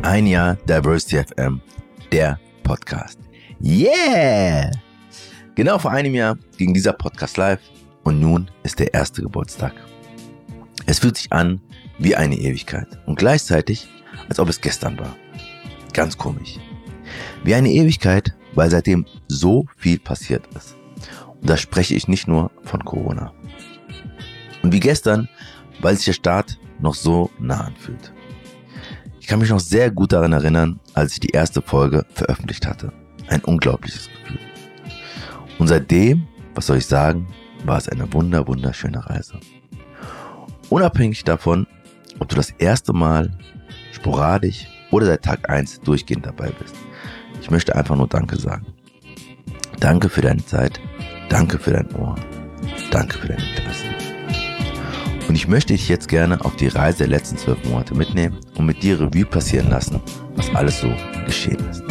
Ein Jahr Diversity FM, der Podcast. Yeah! Genau vor einem Jahr ging dieser Podcast live und nun ist der erste Geburtstag. Es fühlt sich an wie eine Ewigkeit und gleichzeitig, als ob es gestern war. Ganz komisch. Wie eine Ewigkeit, weil seitdem so viel passiert ist. Und da spreche ich nicht nur von Corona. Und wie gestern, weil sich der Start noch so nah anfühlt. Ich kann mich noch sehr gut daran erinnern, als ich die erste Folge veröffentlicht hatte. Ein unglaubliches Gefühl. Und seitdem, was soll ich sagen, war es eine wunderschöne Reise. Unabhängig davon, ob du das erste Mal sporadisch oder seit Tag 1 durchgehend dabei bist. Ich möchte einfach nur Danke sagen. Danke für deine Zeit, danke für dein Ohr, danke für dein Interesse. Und ich möchte dich jetzt gerne auf die Reise der letzten 12 Monate mitnehmen und mit dir Revue passieren lassen, was alles so geschehen ist.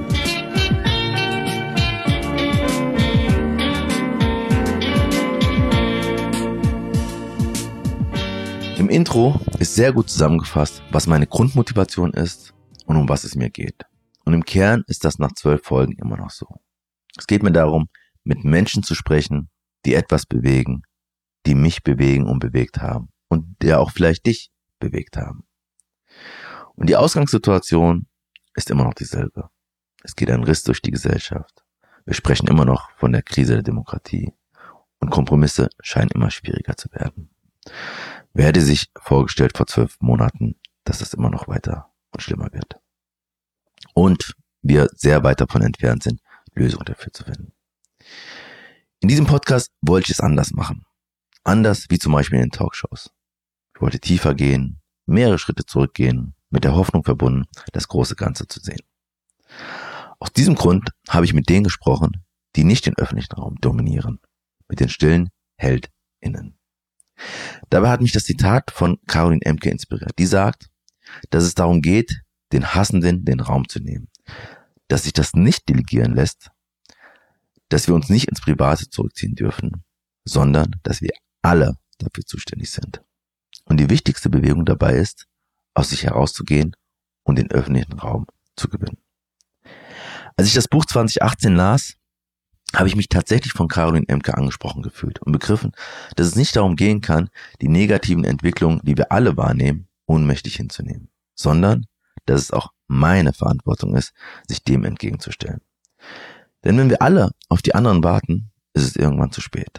Im Intro ist sehr gut zusammengefasst, was meine Grundmotivation ist und um was es mir geht. Und im Kern ist das nach 12 Folgen immer noch so. Es geht mir darum, mit Menschen zu sprechen, die etwas bewegen, die mich bewegen und bewegt haben und der auch vielleicht dich bewegt haben. Und die Ausgangssituation ist immer noch dieselbe. Es geht ein Riss durch die Gesellschaft. Wir sprechen immer noch von der Krise der Demokratie und Kompromisse scheinen immer schwieriger zu werden. Wer hätte sich vorgestellt vor 12 Monaten, dass es immer noch weiter und schlimmer wird? Und wir sehr weit davon entfernt sind, Lösungen dafür zu finden. In diesem Podcast wollte ich es anders machen. Anders wie zum Beispiel in den Talkshows. Ich wollte tiefer gehen, mehrere Schritte zurückgehen, mit der Hoffnung verbunden, das große Ganze zu sehen. Aus diesem Grund habe ich mit denen gesprochen, die nicht den öffentlichen Raum dominieren. Mit den stillen HeldInnen. Dabei hat mich das Zitat von Caroline Emke inspiriert. Die sagt, dass es darum geht, den Hassenden den Raum zu nehmen. Dass sich das nicht delegieren lässt, dass wir uns nicht ins Private zurückziehen dürfen, sondern dass wir alle dafür zuständig sind. Und die wichtigste Bewegung dabei ist, aus sich herauszugehen und den öffentlichen Raum zu gewinnen. Als ich das Buch 2018 las, habe ich mich tatsächlich von Caroline Emke angesprochen gefühlt und begriffen, dass es nicht darum gehen kann, die negativen Entwicklungen, die wir alle wahrnehmen, ohnmächtig hinzunehmen, sondern dass es auch meine Verantwortung ist, sich dem entgegenzustellen. Denn wenn wir alle auf die anderen warten, ist es irgendwann zu spät.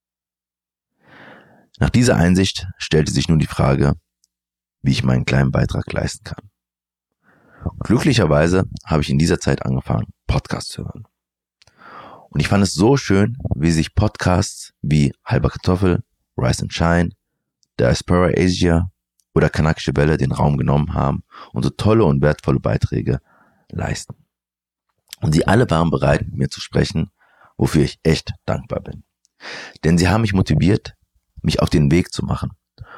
Nach dieser Einsicht stellte sich nun die Frage, wie ich meinen kleinen Beitrag leisten kann. Glücklicherweise habe ich in dieser Zeit angefangen, Podcasts zu hören. Und ich fand es so schön, wie sich Podcasts wie Halber Kartoffel, Rise and Shine, Diaspora Asia oder Kanakische Welle den Raum genommen haben und so tolle und wertvolle Beiträge leisten. Und sie alle waren bereit, mit mir zu sprechen, wofür ich echt dankbar bin. Denn sie haben mich motiviert, mich auf den Weg zu machen.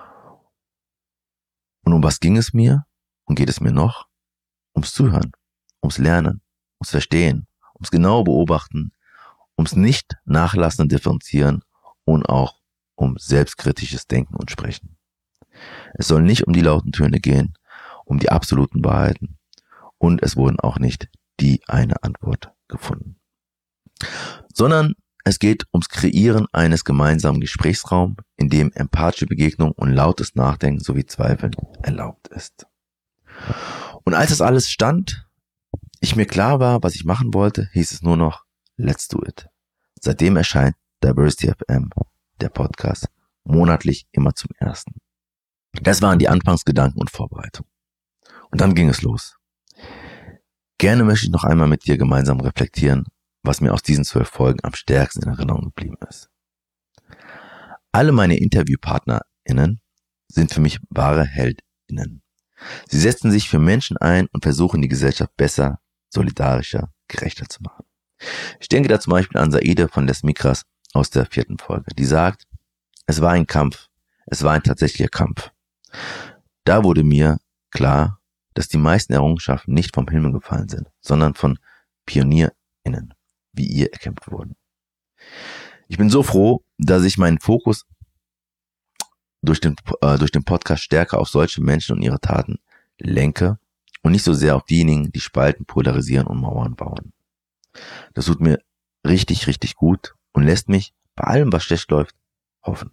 Und um was ging es mir und geht es mir noch? Ums Zuhören, ums Lernen, ums Verstehen, ums genaue Beobachten, ums nicht nachlassen und differenzieren und auch um selbstkritisches Denken und Sprechen. Es soll nicht um die lauten Töne gehen, um die absoluten Wahrheiten und es wurden auch nicht die eine Antwort gefunden. Sondern es geht ums Kreieren eines gemeinsamen Gesprächsraums, in dem empathische Begegnung und lautes Nachdenken sowie Zweifeln erlaubt ist. Und als das alles stand, ich mir klar war, was ich machen wollte, hieß es nur noch, let's do it. Seitdem erscheint Diversity FM, der Podcast, monatlich immer zum 1. Das waren die Anfangsgedanken und Vorbereitungen. Und dann ging es los. Gerne möchte ich noch einmal mit dir gemeinsam reflektieren, was mir aus diesen 12 Folgen am stärksten in Erinnerung geblieben ist. Alle meine InterviewpartnerInnen sind für mich wahre HeldInnen. Sie setzen sich für Menschen ein und versuchen die Gesellschaft besser, solidarischer, gerechter zu machen. Ich denke da zum Beispiel an Saide von Les Micras aus der 4. Folge, die sagt, es war ein Kampf, es war ein tatsächlicher Kampf. Da wurde mir klar, dass die meisten Errungenschaften nicht vom Himmel gefallen sind, sondern von PionierInnen, wie ihr erkämpft wurden. Ich bin so froh, dass ich meinen Fokus durch den Podcast stärker auf solche Menschen und ihre Taten lenke und nicht so sehr auf diejenigen, die spalten, polarisieren und Mauern bauen. Das tut mir richtig, richtig gut und lässt mich bei allem, was schlecht läuft, hoffen.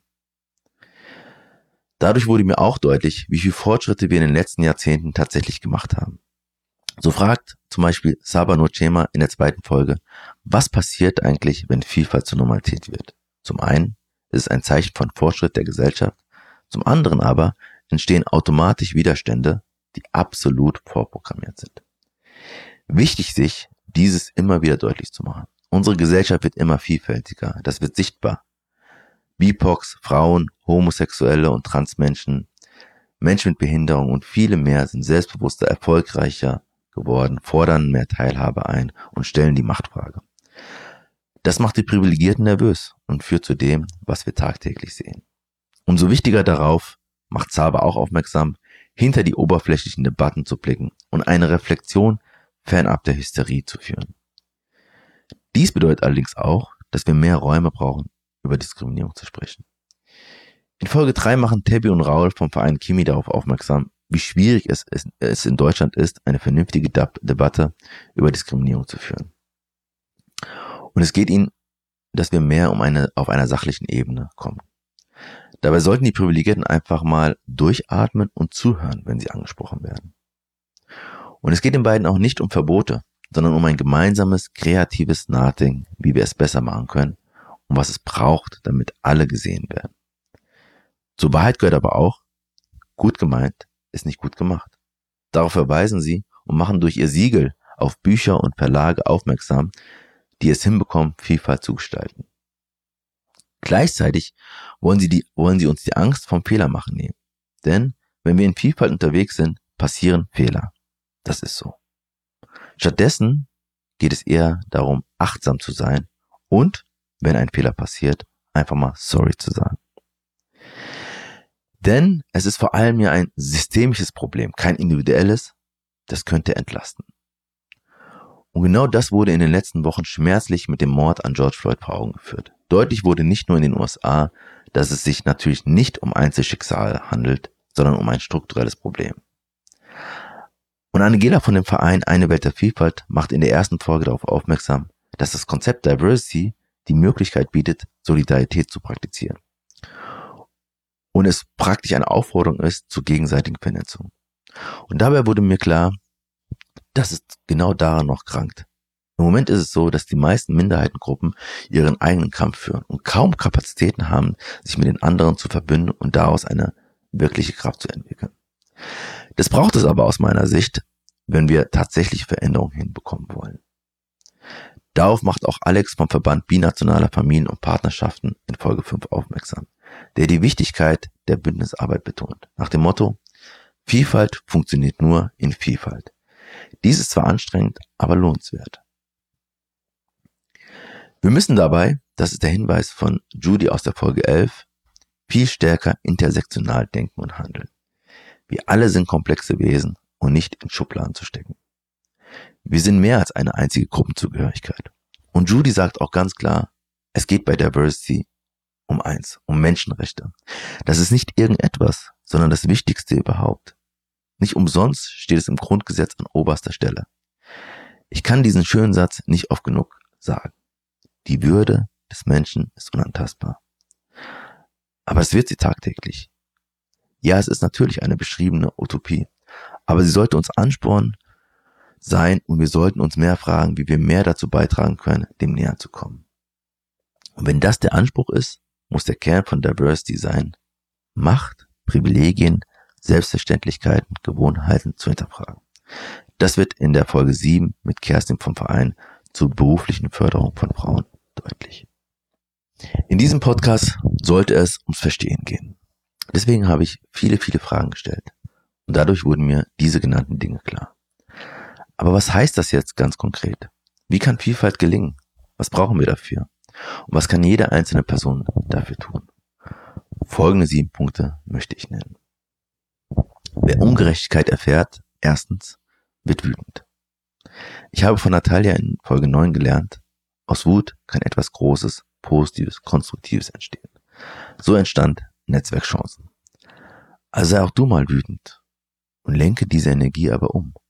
Dadurch wurde mir auch deutlich, wie viele Fortschritte wir in den letzten Jahrzehnten tatsächlich gemacht haben. So fragt zum Beispiel Saba Nocema in der 2. Folge, was passiert eigentlich, wenn Vielfalt zur Normalität wird? Zum einen ist es ein Zeichen von Fortschritt der Gesellschaft, zum anderen aber entstehen automatisch Widerstände, die absolut vorprogrammiert sind. Wichtig sich, dieses immer wieder deutlich zu machen. Unsere Gesellschaft wird immer vielfältiger, das wird sichtbar. BIPOCs, Frauen, Homosexuelle und Transmenschen, Menschen mit Behinderung und viele mehr sind selbstbewusster, erfolgreicher geworden, fordern mehr Teilhabe ein und stellen die Machtfrage. Das macht die Privilegierten nervös und führt zu dem, was wir tagtäglich sehen. Umso wichtiger darauf macht Saba auch aufmerksam, hinter die oberflächlichen Debatten zu blicken und eine Reflexion fernab der Hysterie zu führen. Dies bedeutet allerdings auch, dass wir mehr Räume brauchen, über Diskriminierung zu sprechen. In Folge 3 machen Tabby und Raul vom Verein Kimi darauf aufmerksam, wie schwierig es in Deutschland ist, eine vernünftige Debatte über Diskriminierung zu führen. Und es geht ihnen, dass wir mehr auf einer sachlichen Ebene kommen. Dabei sollten die Privilegierten einfach mal durchatmen und zuhören, wenn sie angesprochen werden. Und es geht den beiden auch nicht um Verbote, sondern um ein gemeinsames, kreatives Nachdenken, wie wir es besser machen können und was es braucht, damit alle gesehen werden. Zur Wahrheit gehört aber auch, gut gemeint ist nicht gut gemacht. Darauf verweisen sie und machen durch ihr Siegel auf Bücher und Verlage aufmerksam, die es hinbekommen, Vielfalt zu gestalten. Gleichzeitig wollen sie uns die Angst vom Fehlermachen nehmen. Denn wenn wir in Vielfalt unterwegs sind, passieren Fehler. Das ist so. Stattdessen geht es eher darum, achtsam zu sein und, wenn ein Fehler passiert, einfach mal sorry zu sagen. Denn es ist vor allem ja ein systemisches Problem, kein individuelles, das könnte entlasten. Und genau das wurde in den letzten Wochen schmerzlich mit dem Mord an George Floyd vor Augen geführt. Deutlich wurde nicht nur in den USA, dass es sich natürlich nicht um Einzelschicksale handelt, sondern um ein strukturelles Problem. Und Angela von dem Verein Eine Welt der Vielfalt macht in der 1. Folge darauf aufmerksam, dass das Konzept Diversity die Möglichkeit bietet, Solidarität zu praktizieren. Und es praktisch eine Aufforderung ist zur gegenseitigen Vernetzung. Und dabei wurde mir klar, dass es genau daran noch krankt. Im Moment ist es so, dass die meisten Minderheitengruppen ihren eigenen Kampf führen und kaum Kapazitäten haben, sich mit den anderen zu verbünden und daraus eine wirkliche Kraft zu entwickeln. Das braucht es aber aus meiner Sicht, wenn wir tatsächlich Veränderungen hinbekommen wollen. Darauf macht auch Alex vom Verband Binationaler Familien und Partnerschaften in Folge 5 aufmerksam, der die Wichtigkeit der Bündnisarbeit betont. Nach dem Motto, Vielfalt funktioniert nur in Vielfalt. Dies ist zwar anstrengend, aber lohnenswert. Wir müssen dabei, das ist der Hinweis von Judy aus der Folge 11, viel stärker intersektional denken und handeln. Wir alle sind komplexe Wesen und nicht in Schubladen zu stecken. Wir sind mehr als eine einzige Gruppenzugehörigkeit. Und Judy sagt auch ganz klar, es geht bei Diversity um eins, um Menschenrechte. Das ist nicht irgendetwas, sondern das Wichtigste überhaupt. Nicht umsonst steht es im Grundgesetz an oberster Stelle. Ich kann diesen schönen Satz nicht oft genug sagen. Die Würde des Menschen ist unantastbar. Aber es wird sie tagtäglich. Ja, es ist natürlich eine beschriebene Utopie, aber sie sollte uns Ansporn sein und wir sollten uns mehr fragen, wie wir mehr dazu beitragen können, dem näher zu kommen. Und wenn das der Anspruch ist, muss der Kern von Diversity sein, Macht, Privilegien, Selbstverständlichkeiten, Gewohnheiten zu hinterfragen. Das wird in der Folge 7 mit Kerstin vom Verein zur beruflichen Förderung von Frauen deutlich. In diesem Podcast sollte es ums Verstehen gehen. Deswegen habe ich viele Fragen gestellt. Und dadurch wurden mir diese genannten Dinge klar. Aber was heißt das jetzt ganz konkret? Wie kann Vielfalt gelingen? Was brauchen wir dafür? Und was kann jede einzelne Person dafür tun? Folgende 7 Punkte möchte ich nennen. Wer Ungerechtigkeit erfährt, erstens, wird wütend. Ich habe von Natalia in Folge 9 gelernt, aus Wut kann etwas Großes, Positives, Konstruktives entstehen. So entstand Netzwerkchancen. Also sei auch du mal wütend und lenke diese Energie aber um.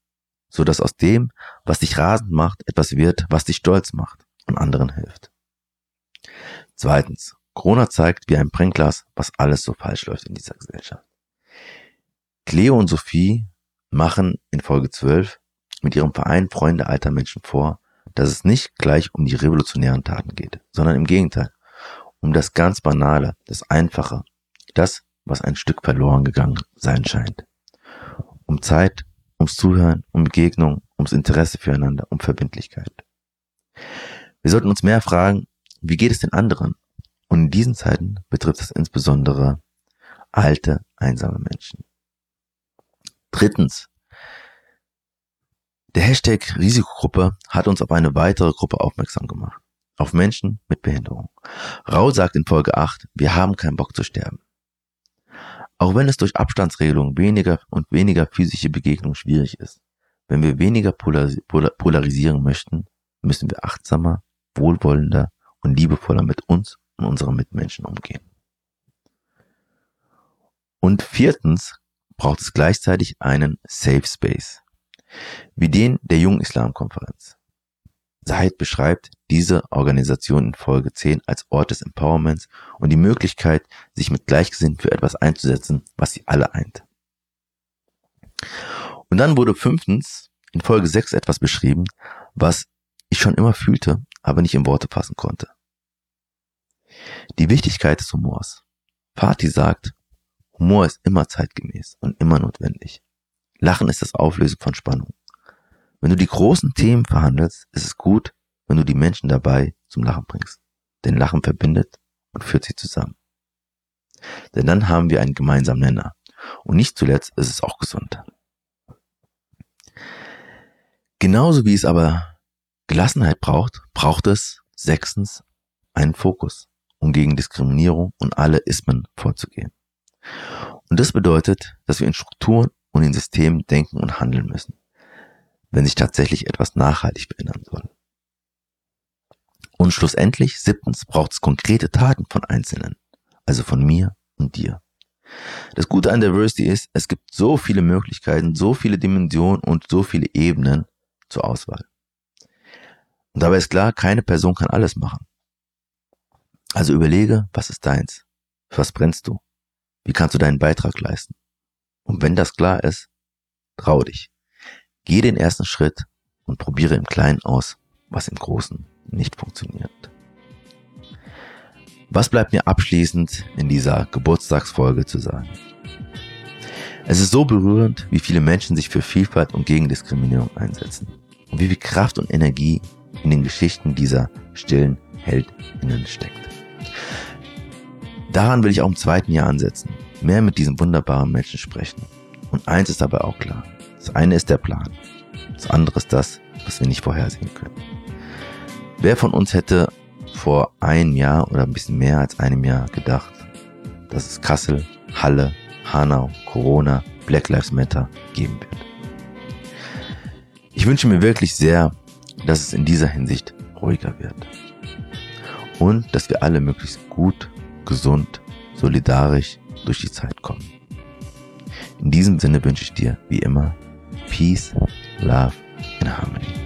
so dass aus dem, was dich rasend macht, etwas wird, was dich stolz macht und anderen hilft. Zweitens, Corona zeigt wie ein Brennglas, was alles so falsch läuft in dieser Gesellschaft. Cleo und Sophie machen in Folge 12 mit ihrem Verein Freunde alter Menschen vor, dass es nicht gleich um die revolutionären Taten geht, sondern im Gegenteil, um das ganz Banale, das Einfache, das, was ein Stück verloren gegangen sein scheint. Um Zeit, ums Zuhören, um Begegnung, ums Interesse füreinander, um Verbindlichkeit. Wir sollten uns mehr fragen, wie geht es den anderen? Und in diesen Zeiten betrifft es insbesondere alte, einsame Menschen. Drittens, der Hashtag Risikogruppe hat uns auf eine weitere Gruppe aufmerksam gemacht. Auf Menschen mit Behinderung. Raul sagt in Folge 8, wir haben keinen Bock zu sterben. Auch wenn es durch Abstandsregelungen weniger und weniger physische Begegnung schwierig ist, wenn wir weniger polarisieren möchten, müssen wir achtsamer, wohlwollender und liebevoller mit uns und unseren Mitmenschen umgehen. Und viertens braucht es gleichzeitig einen Safe Space, wie den der Jungen Islam-Konferenz. Said beschreibt diese Organisation in Folge 10 als Ort des Empowerments und die Möglichkeit, sich mit Gleichgesinnten für etwas einzusetzen, was sie alle eint. Und dann wurde fünftens in Folge 6 etwas beschrieben, was ich schon immer fühlte, aber nicht in Worte fassen konnte. Die Wichtigkeit des Humors. Fatih sagt, Humor ist immer zeitgemäß und immer notwendig. Lachen ist das Auflösen von Spannung. Wenn du die großen Themen verhandelst, ist es gut, wenn du die Menschen dabei zum Lachen bringst. Denn Lachen verbindet und führt sie zusammen. Denn dann haben wir einen gemeinsamen Nenner. Und nicht zuletzt ist es auch gesund. Genauso wie es aber Gelassenheit braucht, braucht es sechstens einen Fokus, um gegen Diskriminierung und alle Ismen vorzugehen. Und das bedeutet, dass wir in Strukturen und in Systemen denken und handeln müssen, wenn sich tatsächlich etwas nachhaltig verändern soll. Und schlussendlich, siebtens, braucht es konkrete Taten von Einzelnen, also von mir und dir. Das Gute an Diversity ist, es gibt so viele Möglichkeiten, so viele Dimensionen und so viele Ebenen zur Auswahl. Und dabei ist klar, keine Person kann alles machen. Also überlege, was ist deins? Für was brennst du? Wie kannst du deinen Beitrag leisten? Und wenn das klar ist, trau dich. Geh den ersten Schritt und probiere im Kleinen aus, was im Großen nicht funktioniert. Was bleibt mir abschließend in dieser Geburtstagsfolge zu sagen? Es ist so berührend, wie viele Menschen sich für Vielfalt und gegen Diskriminierung einsetzen und wie viel Kraft und Energie in den Geschichten dieser stillen HeldInnen steckt. Daran will ich auch im zweiten Jahr ansetzen, mehr mit diesen wunderbaren Menschen sprechen. Und eins ist dabei auch klar. Das eine ist der Plan. Das andere ist das, was wir nicht vorhersehen können. Wer von uns hätte vor einem Jahr oder ein bisschen mehr als einem Jahr gedacht, dass es Kassel, Halle, Hanau, Corona, Black Lives Matter geben wird? Ich wünsche mir wirklich sehr, dass es in dieser Hinsicht ruhiger wird. Und dass wir alle möglichst gut, gesund, solidarisch durch die Zeit kommen. In diesem Sinne wünsche ich dir, wie immer, Peace, Love and Harmony.